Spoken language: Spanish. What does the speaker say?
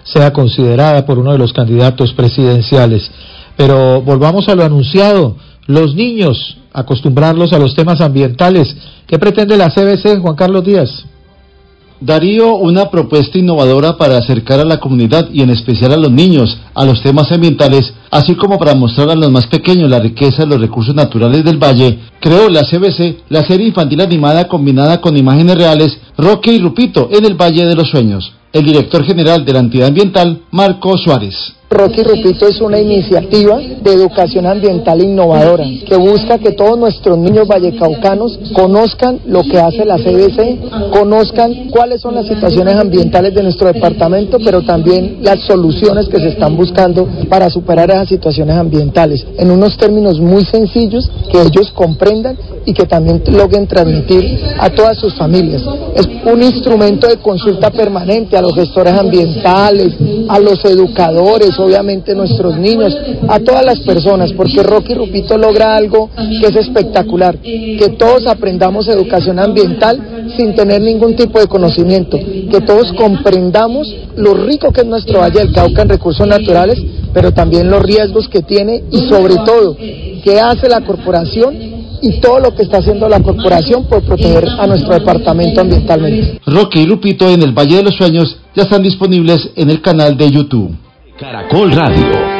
sea considerada por uno de los candidatos presidenciales. Pero volvamos a lo anunciado, los niños, acostumbrarlos a los temas ambientales. ¿Qué pretende la CBC, Juan Carlos Díaz? Darío, una propuesta innovadora para acercar a la comunidad y en especial a los niños a los temas ambientales, así como para mostrar a los más pequeños la riqueza de los recursos naturales del valle, creó la CBC la serie infantil animada combinada con imágenes reales Roque y Rupito en el Valle de los Sueños. El director general de la entidad ambiental, Marco Suárez. Roque y Rupito es una iniciativa de educación ambiental innovadora que busca que todos nuestros niños vallecaucanos conozcan lo que hace la CBC, conozcan cuáles son las situaciones ambientales de nuestro departamento, pero también las soluciones que se están buscando para superar esas situaciones ambientales, en unos términos muy sencillos que ellos comprendan y que también logren transmitir a todas sus familias. Es un instrumento de consulta permanente a los gestores ambientales, a los educadores, obviamente nuestros niños, a todas las personas, porque Roque y Rupito logra algo que es espectacular, que todos aprendamos educación ambiental sin tener ningún tipo de conocimiento, que todos comprendamos lo rico que es nuestro Valle del Cauca en recursos naturales, pero también los riesgos que tiene y sobre todo, qué hace la corporación y todo lo que está haciendo la corporación por proteger a nuestro departamento ambientalmente. Roque y Rupito en el Valle de los Sueños ya están disponibles en el canal de YouTube. Caracol Radio.